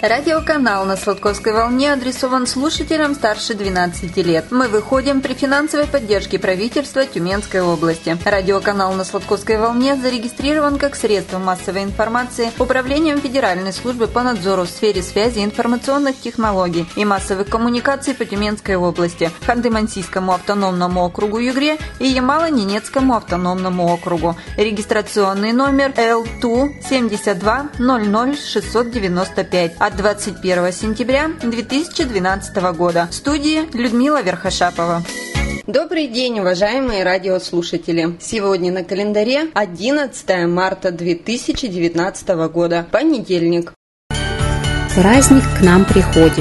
Радиоканал на Сладковской волне адресован слушателям старше 12 лет. Мы выходим при финансовой поддержке правительства Тюменской области. Радиоканал на Сладковской волне зарегистрирован как средство массовой информации Управлением Федеральной службы по надзору в сфере связи, информационных технологий и массовых коммуникаций по Тюменской области, Ханты-Мансийскому автономному округу Югре и Ямало-Ненецкому автономному округу. Регистрационный номер L2 72 00 695 от 21 сентября 2012 года. В студии Людмила Верхошапова. Добрый день, уважаемые радиослушатели! Сегодня на календаре 11 марта 2019 года, понедельник. Праздник к нам приходит.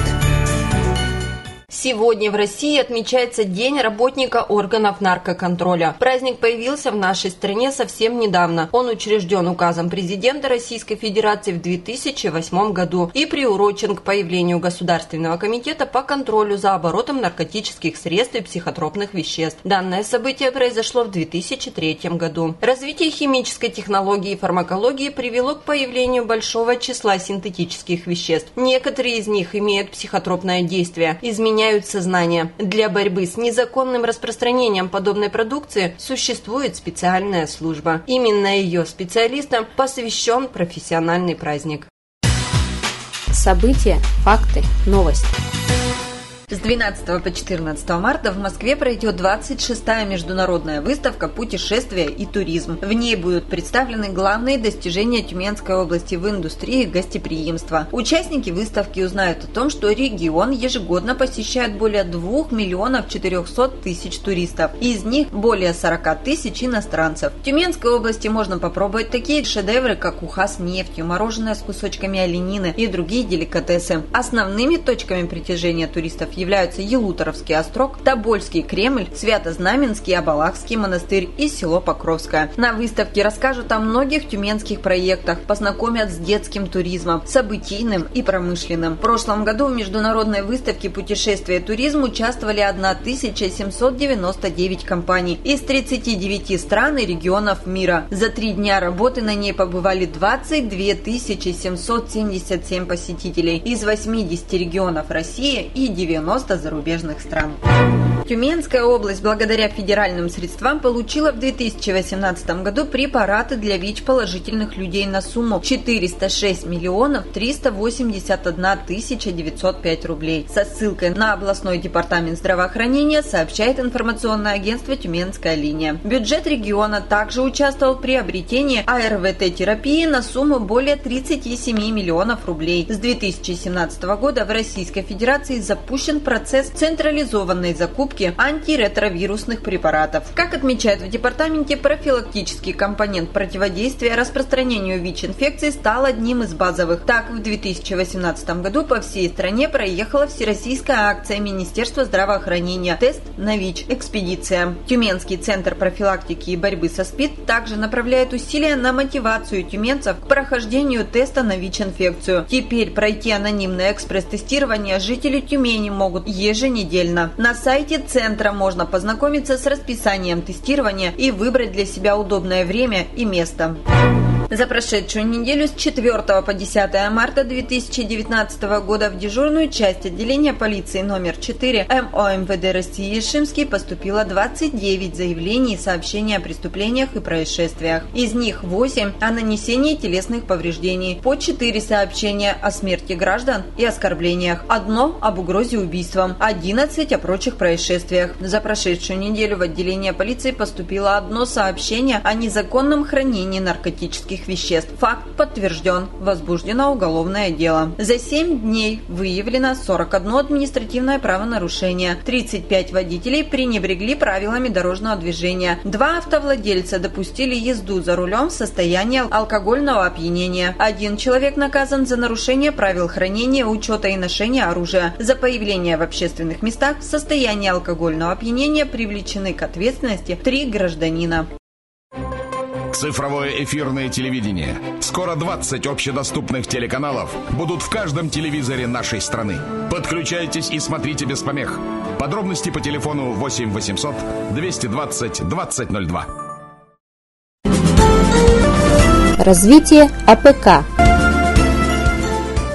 Сегодня в России отмечается День работника органов наркоконтроля. Праздник появился в нашей стране совсем недавно. Он учрежден указом президента Российской Федерации в 2008 году и приурочен к появлению Государственного комитета по контролю за оборотом наркотических средств и психотропных веществ. Данное событие произошло в 2003 году. Развитие химической технологии и фармакологии привело к появлению большого числа синтетических веществ. Некоторые из них имеют психотропное действие, изменяют сознание. Для борьбы с незаконным распространением подобной продукции существует специальная служба. Именно ее специалистам посвящен профессиональный праздник. События, факты, новости. С 12 по 14 марта в Москве пройдет 26-я международная выставка «Путешествия и туризм». В ней будут представлены главные достижения Тюменской области в индустрии гостеприимства. Участники выставки узнают о том, что регион ежегодно посещает более 2 миллионов 400 тысяч туристов. Из них более 40 тысяч иностранцев. В Тюменской области можно попробовать такие шедевры, как уха с нефтью, мороженое с кусочками оленины и другие деликатесы. Основными точками притяжения туристов являются Елуторовский острог, Тобольский Кремль, Свято-Знаменский Абалахский монастырь и село Покровское. На выставке расскажут о многих тюменских проектах, познакомят с детским туризмом, событийным и промышленным. В прошлом году в международной выставке «Путешествия и туризм» участвовали 1799 компаний из 39 стран и регионов мира. За 3 дня работы на ней побывали 22 777 посетителей из 80 регионов России и 90 зарубежных стран. Тюменская область благодаря федеральным средствам получила в 2018 году препараты для ВИЧ-положительных людей на сумму 406 миллионов 381 тысяча 905 рублей. Со ссылкой на областной департамент здравоохранения сообщает информационное агентство «Тюменская линия». Бюджет региона также участвовал в приобретении АРВТ-терапии на сумму более 37 миллионов рублей. С 2017 года в Российской Федерации запущен процесс централизованной закупки антиретровирусных препаратов. Как отмечают в департаменте, профилактический компонент противодействия распространению ВИЧ-инфекции стал одним из базовых. Так, в 2018 году по всей стране проехала всероссийская акция Министерства здравоохранения «Тест на ВИЧ-экспедиция». Тюменский центр профилактики и борьбы со СПИД также направляет усилия на мотивацию тюменцев к прохождению теста на ВИЧ-инфекцию. Теперь пройти анонимное экспресс-тестирование жители Тюмени могут еженедельно. На сайте центра можно познакомиться с расписанием тестирования и выбрать для себя удобное время и место. За прошедшую неделю с 4 по 10 марта 2019 года в дежурную часть отделения полиции номер 4 МО МВД России Ишимский поступило 29 заявлений и сообщений о преступлениях и происшествиях. Из них 8 о нанесении телесных повреждений, по 4 сообщения о смерти граждан и оскорблениях, 1 об угрозе убийством, 11 о прочих происшествиях. За прошедшую неделю в отделение полиции поступило 1 сообщение о незаконном хранении наркотических веществ. Факт подтвержден. Возбуждено уголовное дело. За 7 дней выявлено 41 административное правонарушение. 35 водителей пренебрегли правилами дорожного движения. 2 автовладельца допустили езду за рулем в состоянии алкогольного опьянения. 1 человек наказан за нарушение правил хранения, учета и ношения оружия. За появление в общественных местах в состоянии алкогольного опьянения привлечены к ответственности 3 гражданина. Цифровое эфирное телевидение. Скоро 20 общедоступных телеканалов будут в каждом телевизоре нашей страны. Подключайтесь и смотрите без помех. Подробности по телефону 8 800 220 2002. Развитие АПК.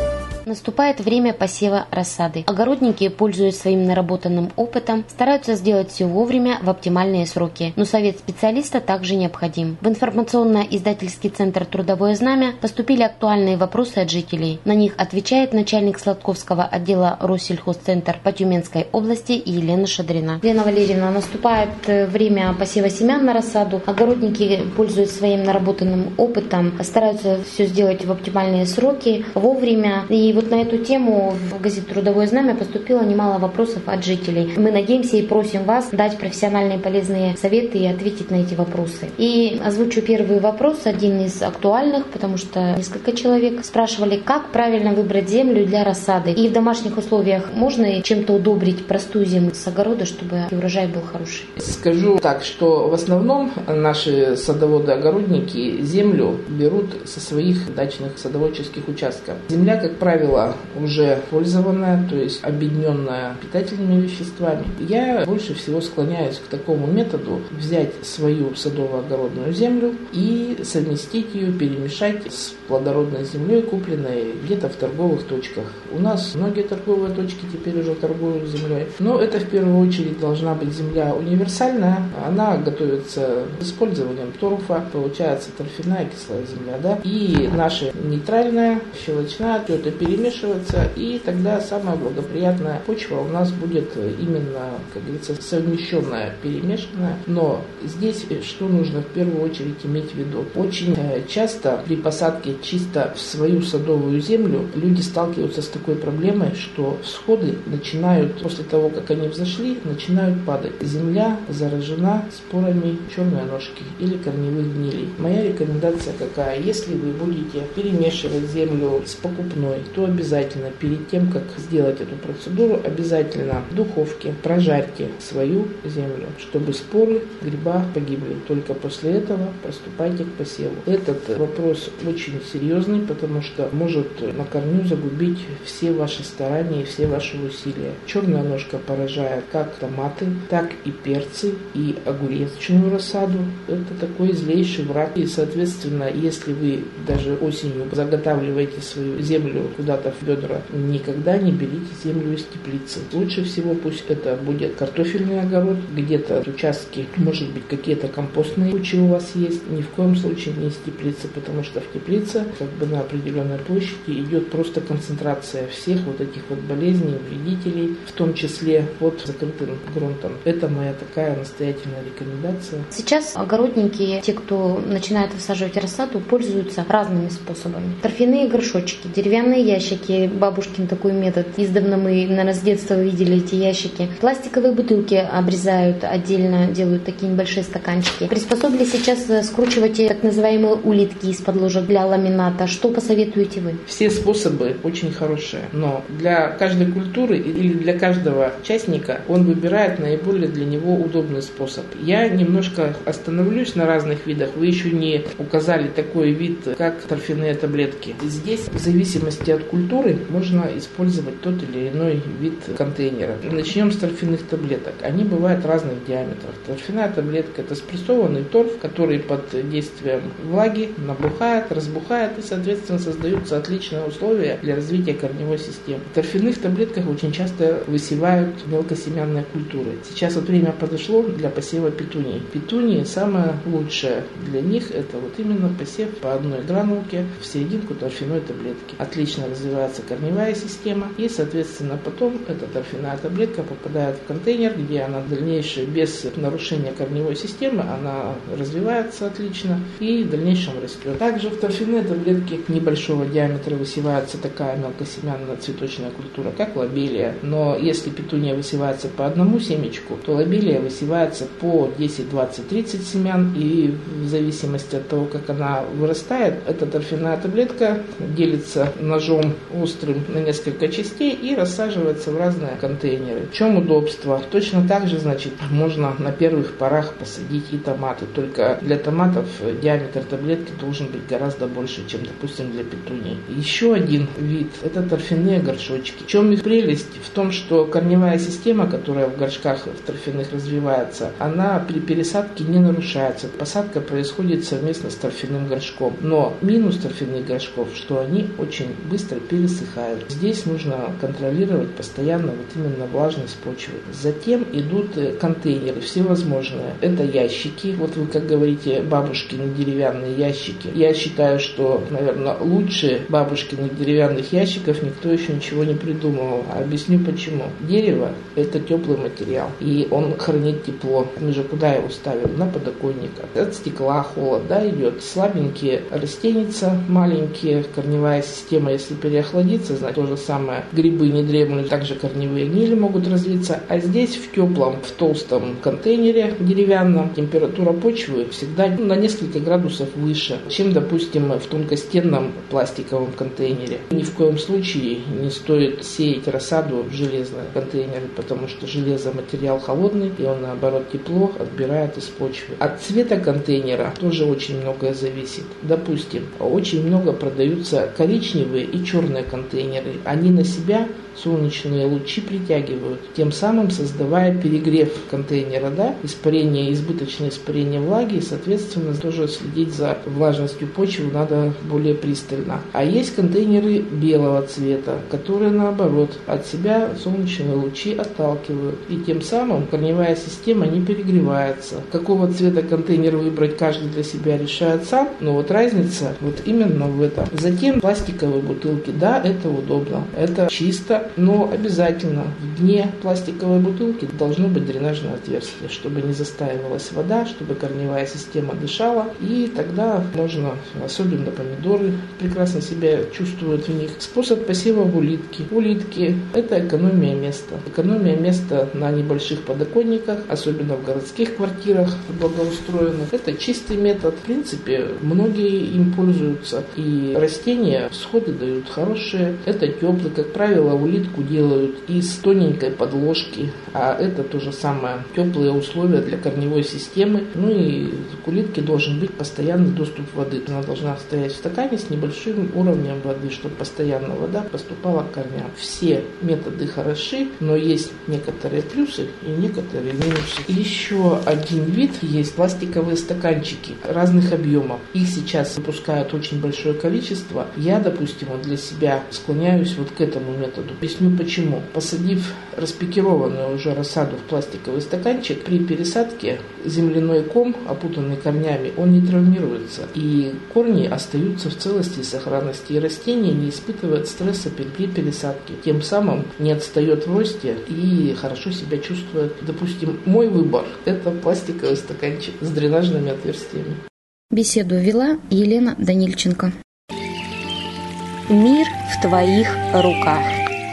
Наступает время посева рассады. Огородники, пользуясь своим наработанным опытом, стараются сделать все вовремя в оптимальные сроки. Но совет специалиста также необходим. В информационно-издательский центр «Трудовое знамя» поступили актуальные вопросы от жителей. На них отвечает начальник Сладковского отдела Россельхозцентр по Тюменской области Елена Шадрина. Елена Валерьевна, наступает время посева семян на рассаду. Огородники, пользуясь своим наработанным опытом, стараются все сделать в оптимальные сроки, вовремя. И вот на эту тему в газету «Трудовое знамя» поступило немало вопросов от жителей. Мы надеемся и просим вас дать профессиональные полезные советы и ответить на эти вопросы. И озвучу первый вопрос, один из актуальных, потому что несколько человек спрашивали, как правильно выбрать землю для рассады. И в домашних условиях можно чем-то удобрить простую землю с огорода, чтобы урожай был хороший? Скажу так, что в основном наши садоводы-огородники землю берут со своих дачных садоводческих участков. Земля, как правило, уже пользованная, то есть объединенная питательными веществами. Я больше всего склоняюсь к такому методу: взять свою садово-огородную землю и совместить ее, перемешать с плодородной землей, купленной где-то в торговых точках. У нас многие торговые точки теперь уже торгуют землей, но это в первую очередь должна быть земля универсальная. Она готовится с использованием торфа, получается торфяная кислая земля, да, и наша нейтральная, щелочная, все это перемешивается, и тогда самая благоприятная почва у нас будет именно, как говорится, совмещенная, перемешанная. Но здесь что нужно в первую очередь иметь в виду? Очень часто при посадке чисто в свою садовую землю люди сталкиваются с такой проблемой, что всходы начинают, после того, как они взошли, начинают падать. Земля заражена спорами черной ножки или корневых гнилей. Моя рекомендация какая? Если вы будете перемешивать землю с покупной, то обязательно перед тем, как сделать эту процедуру, обязательно в духовке прожарьте свою землю, чтобы споры гриба погибли. Только после этого приступайте к посеву. Этот вопрос очень серьезный, потому что может на корню загубить все ваши старания и все ваши усилия. Черная ножка поражает как томаты, так и перцы, и огуречную рассаду. Это такой злейший враг. И, соответственно, если вы даже осенью заготавливаете свою землю куда-то в ведра, никогда не берите землю из теплицы. Лучше всего пусть это будет картофельный огород, где-то участки, может быть, какие-то компостные кучи у вас есть. Ни в коем случае не из теплицы, потому что в теплице, как бы на определенной площади, идет просто концентрация всех вот этих вот болезней, вредителей, в том числе под закрытым грунтом. Это моя такая настоятельная рекомендация. Сейчас огородники, те, кто начинает высаживать рассаду, пользуются разными способами. Торфяные горшочки, деревянные ящики, бабушкин такой метод. Издавна мы, наверное, с детства видели эти ящики. Пластиковые бутылки обрезают отдельно, делают такие небольшие стаканчики. Приспособили сейчас скручивать так называемые улитки из-под ложек для ламината. Что посоветуете вы? Все способы очень хорошие, но для каждой культуры или для каждого частника он выбирает наиболее для него удобный способ. Я немножко остановлюсь на разных видах. Вы еще не указали такой вид, как торфяные таблетки. Здесь, в зависимости от культуры, можно использовать тот или иной вид контейнера. Начнем с торфяных таблеток. Они бывают разных диаметров. Торфяная таблетка – это спрессованный торф, который под действием влаги набухает, разбухает, и, соответственно, создаются отличные условия для развития корневой системы. В торфяных таблетках очень часто высевают мелкосемянные культуры. Сейчас вот время подошло для посева петуний. Петунии самое лучшее для них – это вот именно посев по одной гранулке в серединку торфяной таблетки. Отлично развивается корневая система, и, соответственно, потом эта торфяная таблетка попадает в контейнер, где она дальнейшее без нарушения корневой системы, она развивается отлично и в дальнейшем растет. Также в торфяные таблетки небольшого диаметра высевается такая мелкосемянная цветочная культура, как лобелия. Но если петуния высевается по одному семечку, то лобелия высевается по 10, 20, 30 семян, и в зависимости от того, как она вырастает, эта торфяная таблетка делится ножом острым на несколько частей и рассаживается в разные контейнеры. В чем удобство? Точно так же, значит, можно на первых порах посадить и томаты, только для томатов диаметр таблетки должен быть гораздо больше, чем, допустим, для петуний. Еще один вид – это торфяные горшочки. В чем их прелесть? В том, что корневая система, которая в горшках в торфяных развивается, она при пересадке не нарушается. Посадка происходит совместно с торфяным горшком. Но минус торфяных горшков, что они очень быстро пересыхают. Здесь нужно контролировать постоянно вот именно влажность почвы. Затем идут контейнеры всевозможные. Это ящики, вот вы как говорите, бабушкины деревянные ящики. Я считаю, что, наверное, лучше бабушкиных деревянных ящиков никто еще ничего не придумывал. Объясню почему. Дерево – это теплый материал, и он хранит тепло. Мы же куда его ставим? На подоконник. От стекла холод, да, идет. Слабенькие растеница, маленькие, корневая система, если переохладится, значит, то же самое. Грибы не дремлют, также корневые гнили могут развиться. А здесь в теплом, в толстом контейнере деревянном температура почвы всегда на несколько градусов выше, чем, допустим, в тонкостенном пластиковом контейнере. Ни в коем случае не стоит сеять рассаду в железном контейнере, потому что железо материал холодный, и он, наоборот, тепло отбирает из почвы. От цвета контейнера тоже очень многое зависит. Допустим, очень много продаются коричневые и черные контейнеры. Они на себя солнечные лучи притягивают, тем самым создавая перегрев контейнера, да, избыточное испарение влаги, и, соответственно, тоже следить за влажностью почвы надо более пристально. А есть контейнеры белого цвета, которые, наоборот, от себя солнечные лучи отталкивают, и тем самым корневая система не перегревается. Какого цвета контейнер выбрать, каждый для себя решает сам, но вот разница вот именно в этом. Затем пластиковые бутылки, да, это удобно, это чисто, но обязательно в дне пластиковой бутылки должно быть дренажное отверстие, чтобы не застаивалась вода, чтобы корневая система дышала, и тогда можно, особенно помидоры, прекрасно себя чувствуют в них. Способ посева в улитки. Улитки – это экономия места. Экономия места на небольших подоконниках, особенно в городских квартирах благоустроенных. Это чистый метод. В принципе, многие им пользуются. И растения всходы дают хорошие. Это теплый, как правило, улитку делают из тоненькой подложки, а это то же самое. Теплые условия для корневой системы. Ну и к улитке должен быть постоянный доступ воды. Она должна стоять в стакане с небольшим уровнем воды, чтобы постоянно вода поступала к корням. Все методы хороши, но есть некоторые плюсы и некоторые минусы. Еще один вид есть пластиковые стаканчики разных объемов. Их сейчас выпускают очень большое количество. Я, допустим, для себя склоняюсь вот к этому методу. Объясню почему. Посадив распикированную уже рассаду в пластиковый стаканчик, при пересадке земляной ком, опутанный корнями, он не травмируется. И корни остаются в целости и сохранности. И растение не испытывает стресса при пересадке. Тем самым не отстает в росте и хорошо себя чувствует. Допустим, мой выбор – это пластиковый стаканчик с дренажными отверстиями. Беседу вела Елена Данильченко. Мир в твоих руках.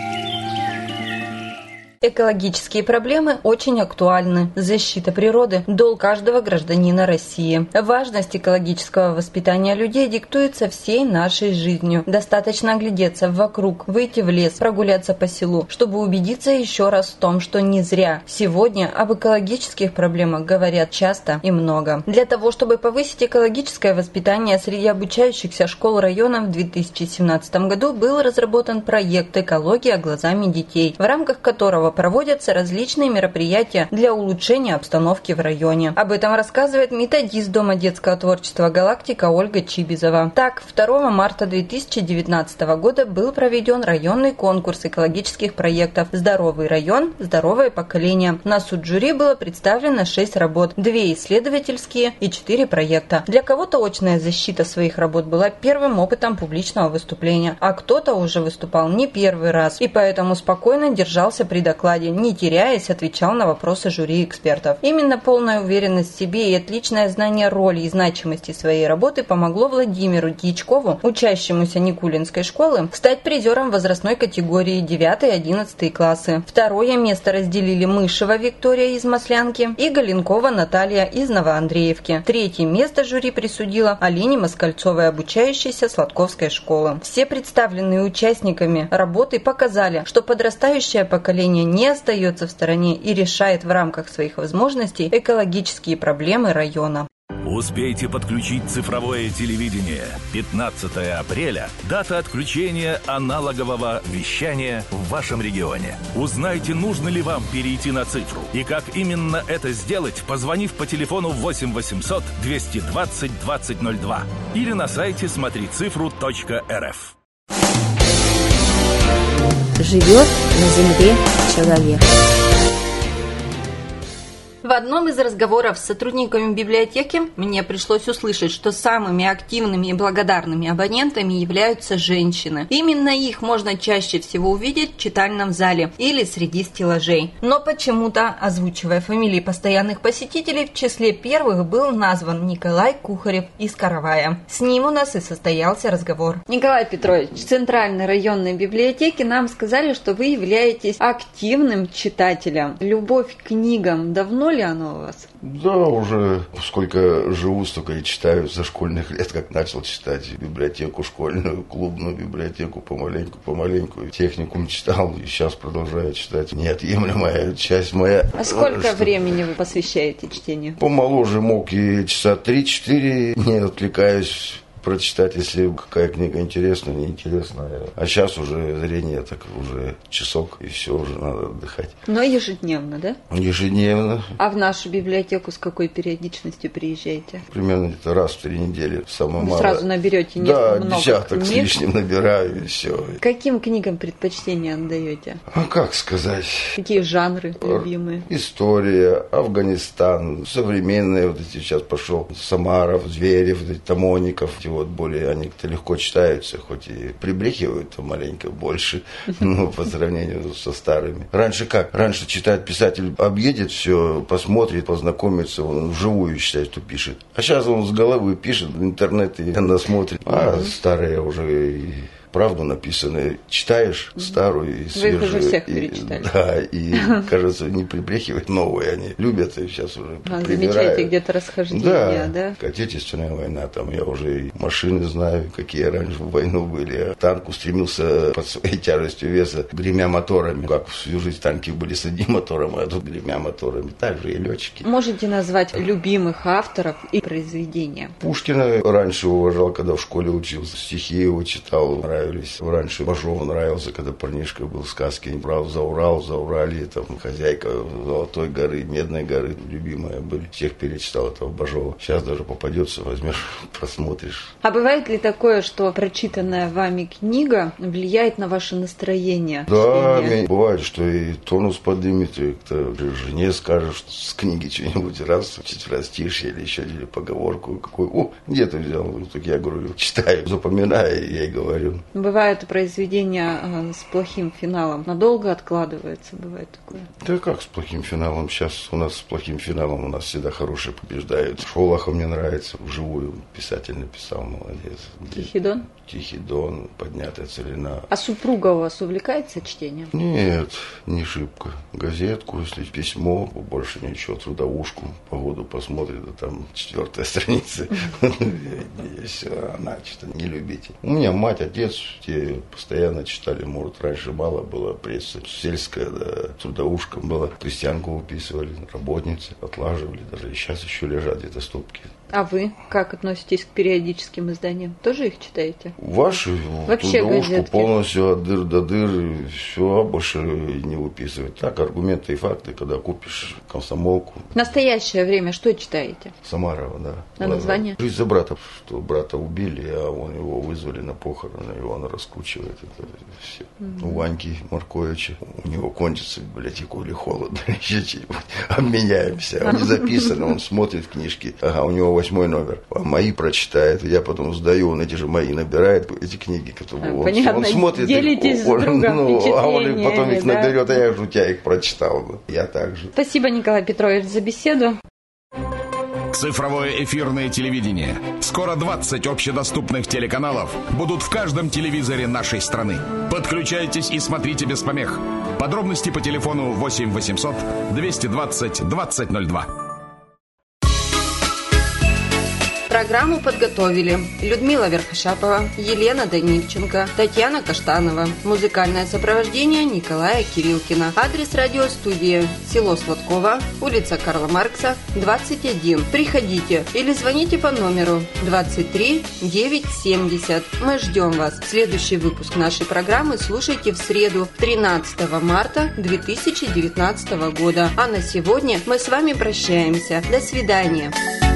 Экологические проблемы очень актуальны. Защита природы – долг каждого гражданина России. Важность экологического воспитания людей диктуется всей нашей жизнью. Достаточно оглядеться вокруг, выйти в лес, прогуляться по селу, чтобы убедиться еще раз в том, что не зря сегодня об экологических проблемах говорят часто и много. Для того, чтобы повысить экологическое воспитание среди обучающихся школ района, в 2017 году был разработан проект «Экология глазами детей», в рамках которого проводятся различные мероприятия для улучшения обстановки в районе. Об этом рассказывает методист Дома детского творчества «Галактика» Ольга Чибизова. Так, 2 марта 2019 года был проведен районный конкурс экологических проектов «Здоровый район. Здоровое поколение». На суд жюри было представлено 6 работ, 2 исследовательские и 4 проекта. Для кого-то очная защита своих работ была первым опытом публичного выступления, а кто-то уже выступал не первый раз и поэтому спокойно держался при докладе, не теряясь, отвечал на вопросы жюри экспертов. Именно полная уверенность в себе и отличное знание роли и значимости своей работы помогло Владимиру Дьячкову, учащемуся Никулинской школы, стать призером возрастной категории 9-11 классы. Второе место разделили Мышева Виктория из Маслянки и Галенкова Наталья из Новоандреевки. Третье место жюри присудило Алине Москальцовой, обучающейся Сладковской школы. Все представленные участниками работы показали, что подрастающее поколение не остается в стороне и решает в рамках своих возможностей экологические проблемы района. Успейте подключить цифровое телевидение. 15 апреля – дата отключения аналогового вещания в вашем регионе. Узнайте, нужно ли вам перейти на цифру. И как именно это сделать, позвонив по телефону 8 800 220 2002 или на сайте смотрицифру.рф. живет на земле человек. В одном из разговоров с сотрудниками библиотеки мне пришлось услышать, что самыми активными и благодарными абонентами являются женщины. Именно их можно чаще всего увидеть в читальном зале или среди стеллажей. Но почему-то, озвучивая фамилии постоянных посетителей, в числе первых был назван Николай Кухарев из Каравая. С ним у нас и состоялся разговор. Николай Петрович, в Центральной районной библиотеке нам сказали, что вы являетесь активным читателем. Любовь к книгам давно ли оно у вас? Да, уже сколько живу, столько и читаю со школьных лет, как начал читать библиотеку школьную, клубную библиотеку помаленьку. Техникум читал и сейчас продолжаю читать. Неотъемлемая часть моя. А сколько времени вы посвящаете чтению? Помоложе мог и часа 3-4, не отвлекаюсь прочитать, если какая книга интересная, неинтересная. А сейчас уже зрение так уже часок, и все, уже надо отдыхать. Но ежедневно, да? Ежедневно. А в нашу библиотеку с какой периодичностью приезжаете? Примерно где-то раз в 3 недели. Самое Вы мало. сразу наберете много книг? десяток с лишним набираю, и все. Каким книгам предпочтение отдаете? А как сказать? Какие жанры любимые? История, Афганистан, современные, вот эти сейчас пошел Самаров, Зверев, Тамоников, вот более они-то легко читаются, хоть и прибрехивают маленько больше, но по сравнению со старыми. Раньше как? Раньше читает писатель, объедет все, посмотрит, познакомится, он вживую считает, что пишет. А сейчас он с головы пишет в интернет и она смотрит. А старые уже и правду написанную читаешь, старую и свежую. Вы их уже всех перечитали. Да, и, кажется, не прибрехивают новые, они любят и сейчас уже замечаете где-то расхождения, да? Отечественная война, там я уже и машины знаю, какие раньше в войну были. А танк устремился под своей тяжестью веса, гремя моторами. Как всю жизнь танки были с одним мотором, а тут гремя моторами. Так же и летчики. Можете назвать любимых авторов и произведения? Пушкина раньше уважал, когда в школе учился. Стихи его читал, нравились. Раньше Бажов нравился, когда парнишка был, сказки брал за Урал, за Уралье, там хозяйка Золотой горы, Медной горы, любимые были. Всех перечитал этого Бажова. Сейчас даже попадется, возьмешь, посмотришь. А бывает ли такое, что прочитанная вами книга влияет на ваше настроение? Да, бывает, что и тонус поднимет, и кто жене скажет, что с книги что-нибудь раз, четверостишье или еще или поговорку какую. Где ты взял? Так я говорю, читаю, запоминаю, я ей говорю. Бывают произведения с плохим финалом. Надолго откладывается, бывает такое? Да как с плохим финалом? Сейчас у нас с плохим финалом у нас всегда хорошие побеждают. Шолохов мне нравится, вживую писатель написал, молодец. Тихий Дон? Тихий Дон, Поднятая целина. А супруга у вас увлекается чтением? Нет, не шибко. Газетку, если письмо, больше ничего, трудовушку, погоду посмотрит, а там 4-я страница. Все, она что-то не любите. У меня мать, отец, те постоянно читали, может, раньше мало было пресса, сельская, да, трудовушка была, крестьянку выписывали, работницы, отлаживали, даже и сейчас еще лежат где-то стопки. А вы как относитесь к периодическим изданиям? Тоже их читаете? Ваши вообще трудовушку газетки полностью от дыр до дыр, все, больше не выписывать. Так, аргументы и факты, когда купишь комсомолку. В настоящее время что читаете? Самарова, да. А название? «Жизнь за брата», что брата убили, а его вызвали на похороны, и он раскручивает это все. У Ваньки Марковича, у него кончится библиотеку или холодно, или еще что-нибудь. Обменяемся. Они записаны, он смотрит книжки. Ага, у него 8 номер. А мои прочитает. Я потом сдаю, он эти же мои набирает, эти книги, которые он смотрит. Делитесь их, с другом а он потом их да? наберет, а я же у тебя их прочитал. Я так же. Спасибо, Николай Петрович, за беседу. Цифровое эфирное телевидение. Скоро 20 общедоступных телеканалов будут в каждом телевизоре нашей страны. Подключайтесь и смотрите без помех. Подробности по телефону 8 800 220 2002. Программу подготовили Людмила Верхошапова, Елена Данильченко, Татьяна Каштанова. Музыкальное сопровождение Николая Кириллкина. Адрес радиостудии: село Сладково, улица Карла Маркса, 21. Приходите или звоните по номеру 23 970. Мы ждем вас. Следующий выпуск нашей программы слушайте в среду, 13 марта 2019 года. А на сегодня мы с вами прощаемся. До свидания.